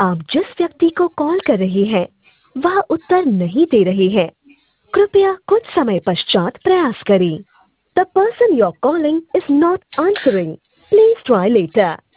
आप जिस व्यक्ति को कॉल कर रहे हैं वह उत्तर नहीं दे रहे हैं। कृपया कुछ समय पश्चात प्रयास करें। The person you are calling is not answering. Please try letter.